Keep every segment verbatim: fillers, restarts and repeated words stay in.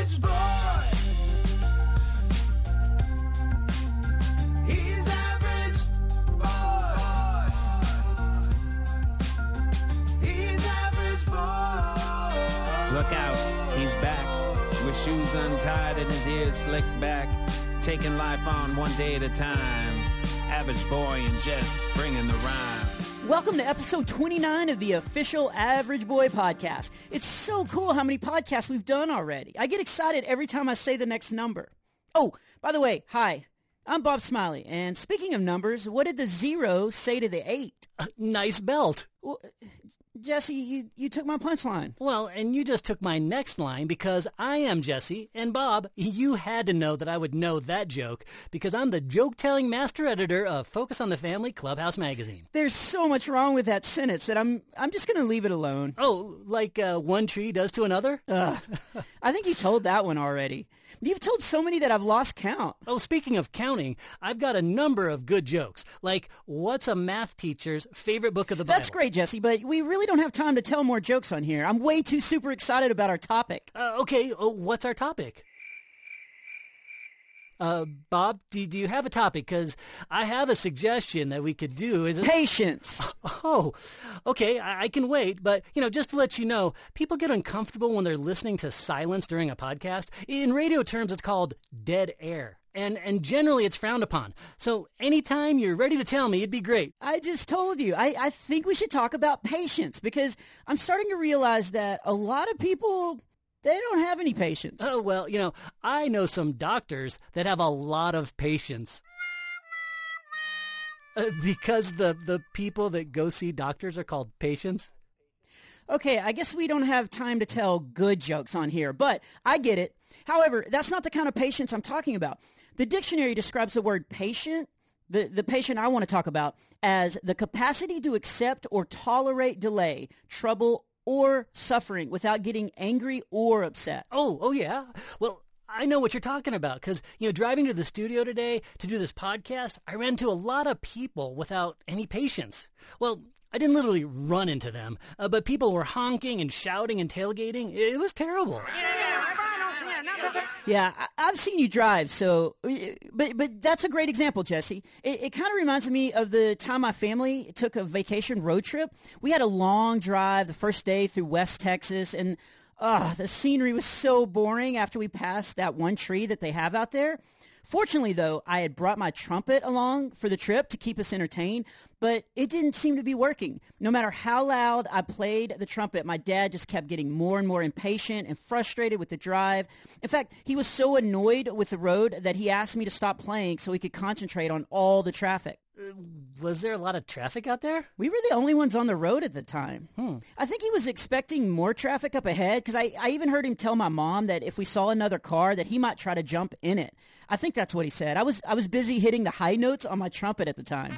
average boy. He's average boy. He's average boy. Look out, he's back, with shoes untied and his ears slicked back, taking life on one day at a time. Average Boy and Jess bringing the rhyme. Welcome to episode twenty-nine of the official Average Boy podcast. It's so cool how many podcasts we've done already. I get excited every time I say the next number. Oh, by the way, hi, I'm Bob Smiley. And speaking of numbers, what did the zero say to the eight? Uh, nice belt. Well, Jesse, you, you took my punchline. Well, and you just took my next line because I am Jesse, and Bob, you had to know that I would know that joke because I'm the joke-telling master editor of Focus on the Family Clubhouse magazine. There's so much wrong with that sentence that I'm I'm just going to leave it alone. Oh, like uh, one tree does to another? Uh, I think you told that one already. You've told so many that I've lost count. Oh, speaking of counting, I've got a number of good jokes, like what's a math teacher's favorite book of the Bible? That's great, Jesse, but we really don't have time to tell more jokes on here. I'm way too super excited about our topic. Uh, okay, uh, what's our topic? Uh, Bob, do, do you have a topic? Because I have a suggestion that we could do. Is it... Patience. Oh, okay, I, I can wait. But, you know, just to let you know, people get uncomfortable when they're listening to silence during a podcast. In radio terms, it's called dead air. And and generally, it's frowned upon. So anytime you're ready to tell me, it'd be great. I just told you. I, I think we should talk about patience because I'm starting to realize that a lot of people... they don't have any patience. Oh, well, you know, I know some doctors that have a lot of patience. Uh, because the, the people that go see doctors are called patients. Okay, I guess we don't have time to tell good jokes on here, but I get it. However, that's not the kind of patience I'm talking about. The dictionary describes the word patient, the, the patient I want to talk about, as the capacity to accept or tolerate delay, trouble, or suffering without getting angry or upset. Oh, oh yeah. Well, I know what you're talking about because, you know, driving to the studio today to do this podcast, I ran into a lot of people without any patience. Well, I didn't literally run into them, uh, but people were honking and shouting and tailgating. It was terrible. Yeah, I, I've seen you drive, so, but but that's a great example, Jesse. It, it kind of reminds me of the time my family took a vacation road trip. We had a long drive the first day through West Texas, and uh, the scenery was so boring after we passed that one tree that they have out there. Fortunately, though, I had brought my trumpet along for the trip to keep us entertained, but it didn't seem to be working. No matter how loud I played the trumpet, my dad just kept getting more and more impatient and frustrated with the drive. In fact, he was so annoyed with the road that he asked me to stop playing so he could concentrate on all the traffic. Uh, was there a lot of traffic out there? We were the only ones on the road at the time. Hmm. I think he was expecting more traffic up ahead because I, I even heard him tell my mom that if we saw another car that he might try to jump in it. I think that's what he said. I was I was busy hitting the high notes on my trumpet at the time.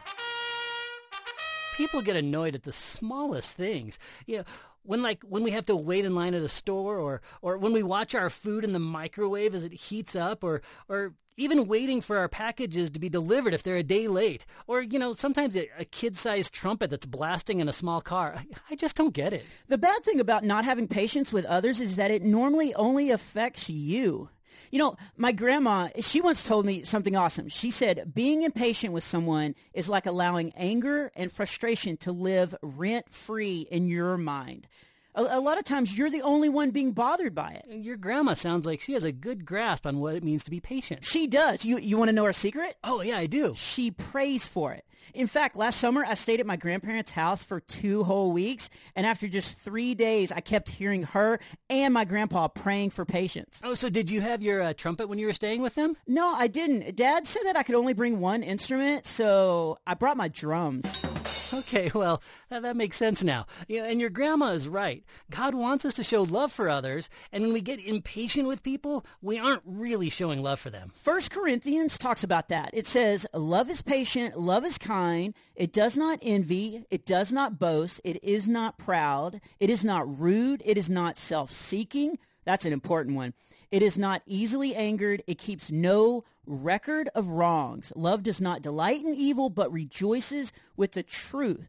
People get annoyed at the smallest things. You know, when like when we have to wait in line at a store, or or when we watch our food in the microwave as it heats up, or or even waiting for our packages to be delivered if they're a day late, or you know, sometimes a, a kid-sized trumpet that's blasting in a small car. I, I just don't get it. The bad thing about not having patience with others is that it normally only affects you. You know, my grandma, she once told me something awesome. She said, being impatient with someone is like allowing anger and frustration to live rent-free in your mind. A, a lot of times, you're the only one being bothered by it. Your grandma sounds like she has a good grasp on what it means to be patient. She does. You you want to know her secret? Oh, yeah, I do. She prays for it. In fact, last summer, I stayed at my grandparents' house for two whole weeks, and after just three days, I kept hearing her and my grandpa praying for patience. Oh, so did you have your uh, trumpet when you were staying with them? No, I didn't. Dad said that I could only bring one instrument, so I brought my drums. Okay, well, that, that makes sense now. Yeah, and your grandma is right. God wants us to show love for others, and when we get impatient with people, we aren't really showing love for them. First Corinthians talks about that. It says, love is patient, love is kind, it does not envy, it does not boast, it is not proud, it is not rude, it is not self-seeking. That's an important one. It is not easily angered. It keeps no record of wrongs. Love does not delight in evil, but rejoices with the truth.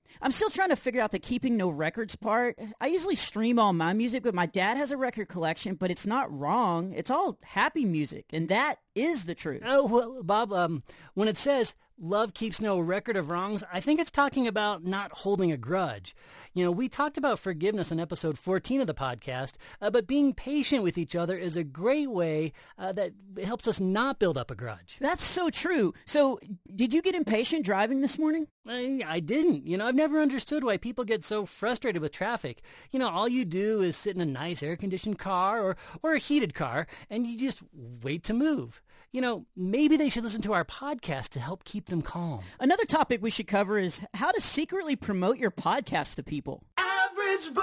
I'm still trying to figure out the keeping no records part. I usually stream all my music, but my dad has a record collection, but it's not wrong. It's all happy music, and that is the truth. Oh, well, Bob, um, when it says love keeps no record of wrongs, I think it's talking about not holding a grudge. You know, we talked about forgiveness in episode fourteen of the podcast, uh, but being patient with each other is a great way uh, that helps us not build up a grudge. That's so true. So, did you get impatient driving this morning? I, I didn't. You know, I've never understood why people get so frustrated with traffic. You know, all you do is sit in a nice air-conditioned car or, or a heated car, and you just wait to move. You know, maybe they should listen to our podcast to help keep them calm. Another topic we should cover is how to secretly promote your podcast to people. Average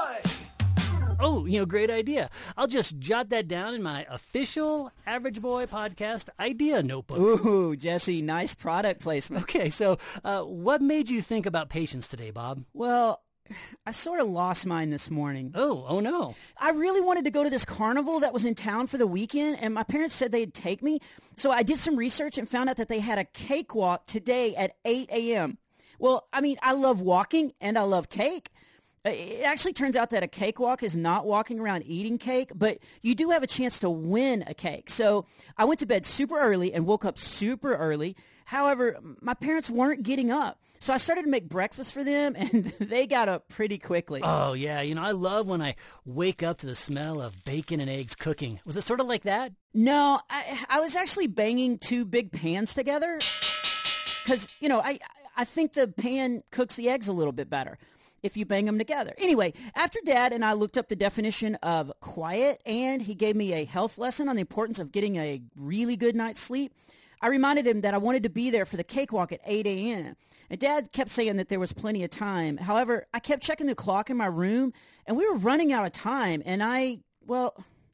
boy. Oh, you know, great idea. I'll just jot that down in my official Average Boy podcast idea notebook. Ooh, Jesse, nice product placement. Okay, so uh, what made you think about patience today, Bob? Well, I sort of lost mine this morning. Oh, oh no. I really wanted to go to this carnival that was in town for the weekend, and my parents said they'd take me. So I did some research and found out that they had a cakewalk today at eight a.m. Well, I mean, I love walking, and I love cake. It actually turns out that a cakewalk is not walking around eating cake, but you do have a chance to win a cake. So I went to bed super early and woke up super early. However, my parents weren't getting up. So I started to make breakfast for them, and they got up pretty quickly. Oh, yeah. You know, I love when I wake up to the smell of bacon and eggs cooking. Was it sort of like that? No, I, I was actually banging two big pans together because, you know, I, I think the pan cooks the eggs a little bit better if you bang them together. Anyway, after Dad and I looked up the definition of quiet, and he gave me a health lesson on the importance of getting a really good night's sleep, I reminded him that I wanted to be there for the cakewalk at eight a.m. And Dad kept saying that there was plenty of time. However, I kept checking the clock in my room, and we were running out of time, and I, well,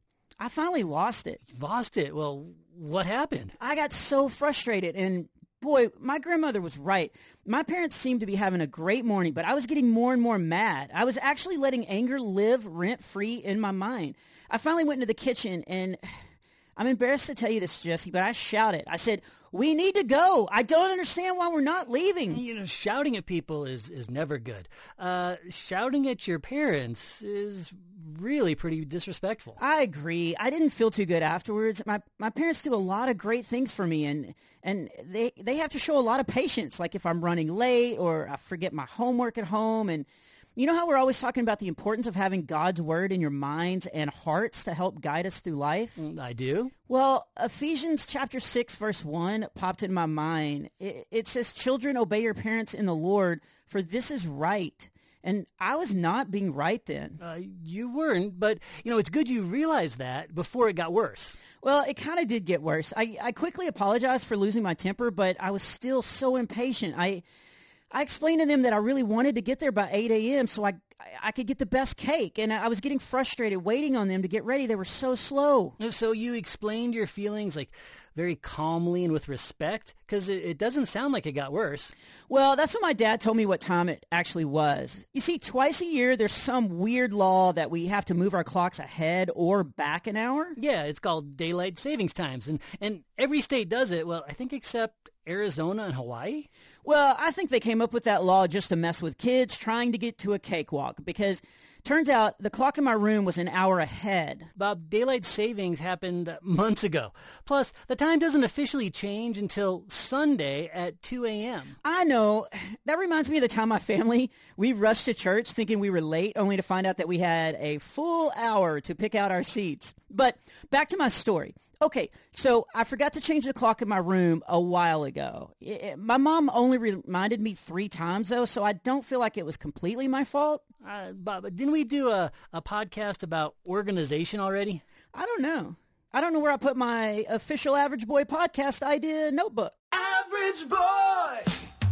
I finally lost it. Lost it? Well, what happened? I got so frustrated, and boy, my grandmother was right. My parents seemed to be having a great morning, but I was getting more and more mad. I was actually letting anger live rent-free in my mind. I finally went into the kitchen, and I'm embarrassed to tell you this, Jesse, but I shouted. I said, "We need to go. I don't understand why we're not leaving." You know, shouting at people is, is never good. Uh, shouting at your parents is really pretty disrespectful. I agree. I didn't feel too good afterwards. My my parents do a lot of great things for me, and and they, they have to show a lot of patience, like if I'm running late or I forget my homework at home. And you know how we're always talking about the importance of having God's word in your minds and hearts to help guide us through life? I do. Well, Ephesians chapter six, verse one popped in my mind. It, it says, "Children, obey your parents in the Lord, for this is right." And I was not being right then. Uh, you weren't, but, you know, it's good you realized that before it got worse. Well, it kind of did get worse. I, I quickly apologized for losing my temper, but I was still so impatient. I I explained to them that I really wanted to get there by eight a.m. so I I could get the best cake, and I was getting frustrated waiting on them to get ready. They were so slow. So you explained your feelings, like, very calmly and with respect? Because it, it doesn't sound like it got worse. Well, that's when my dad told me what time it actually was. You see, twice a year, there's some weird law that we have to move our clocks ahead or back an hour. Yeah, it's called daylight savings times, and, and every state does it, well, I think except Arizona and Hawaii. Well, I think they came up with that law just to mess with kids trying to get to a cakewalk, because turns out the clock in my room was an hour ahead. Bob, daylight savings happened months ago. Plus, the time doesn't officially change until Sunday at two a.m. I know. That reminds me of the time my family, we rushed to church thinking we were late, only to find out that we had a full hour to pick out our seats. But back to my story. Okay, so I forgot to change the clock in my room a while ago. It, my mom only reminded me three times, though, so I don't feel like it was completely my fault. Uh, Bob, didn't we do a, a podcast about organization already? I don't know. I don't know where I put my official Average Boy podcast idea notebook. Average boy.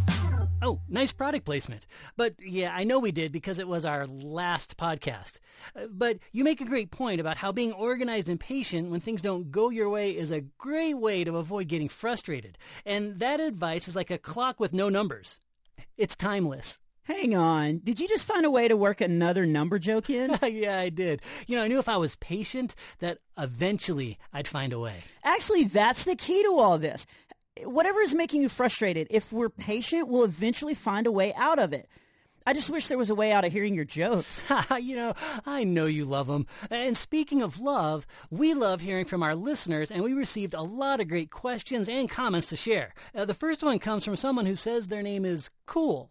Oh, nice product placement. But yeah, I know we did because it was our last podcast. Uh, but you make a great point about how being organized and patient when things don't go your way is a great way to avoid getting frustrated. And that advice is like a clock with no numbers. It's timeless. Hang on. Did you just find a way to work another number joke in? Yeah, I did. You know, I knew if I was patient that eventually I'd find a way. Actually, that's the key to all this. Whatever is making you frustrated, if we're patient, we'll eventually find a way out of it. I just wish there was a way out of hearing your jokes. You know, I know you love them. And speaking of love, we love hearing from our listeners, and we received a lot of great questions and comments to share. Uh, the first one comes from someone who says their name is Cool.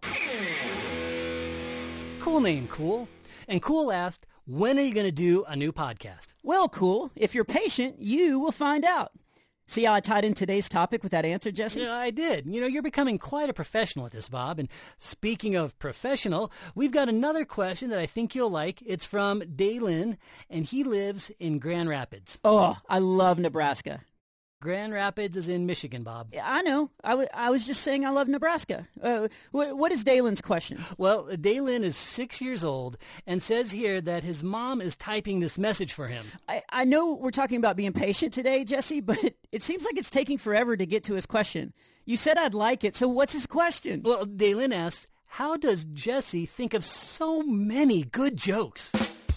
Cool name, Cool. And Cool asked, when are you going to do a new podcast? Well, Cool, if you're patient, you will find out. See how I tied in today's topic with that answer, Jesse? Yeah, I did. You know, you're becoming quite a professional at this, Bob. And speaking of professional, we've got another question that I think you'll like. It's from Dalen, and he lives in Grand Rapids. Oh, I love Nebraska. Grand Rapids is in Michigan, Bob. Yeah, I know. I, w- I was just saying I love Nebraska. Uh, wh- what is Dalen's question? Well, Dalen is six years old and says here that his mom is typing this message for him. I, I know we're talking about being patient today, Jesse, but it seems like it's taking forever to get to his question. You said I'd like it, so what's his question? Well, Dalen asks, how does Jesse think of so many good jokes?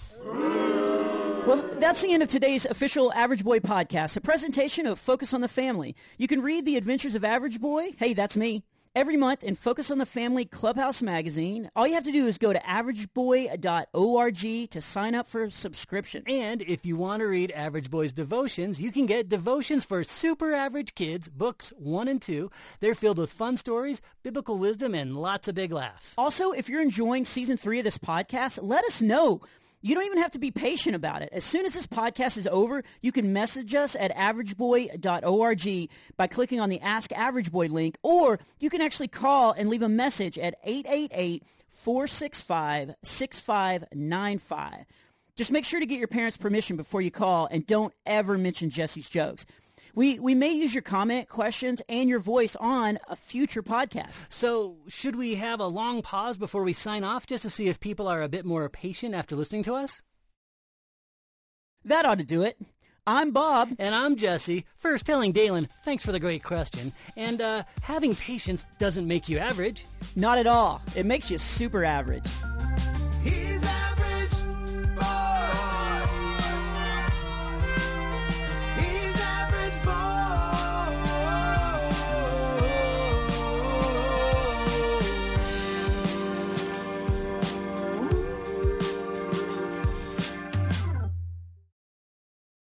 Well, that's the end of today's official Average Boy podcast, a presentation of Focus on the Family. You can read The Adventures of Average Boy, hey, that's me, every month in Focus on the Family Clubhouse magazine. All you have to do is go to average boy dot org to sign up for a subscription. And if you want to read Average Boy's devotions, you can get Devotions for Super Average Kids, books one and two. They're filled with fun stories, biblical wisdom, and lots of big laughs. Also, if you're enjoying season three of this podcast, let us know. You don't even have to be patient about it. As soon as this podcast is over, you can message us at average boy dot org by clicking on the Ask Average Boy link, or you can actually call and leave a message at eight eight eight, four six five, six five nine five. Just make sure to get your parents' permission before you call, and don't ever mention Jesse's jokes. We we may use your comment, questions, and your voice on a future podcast. So should we have a long pause before we sign off just to see if people are a bit more patient after listening to us? That ought to do it. I'm Bob. And I'm Jesse. First telling Dalen, thanks for the great question. And uh, having patience doesn't make you average. Not at all. It makes you super average.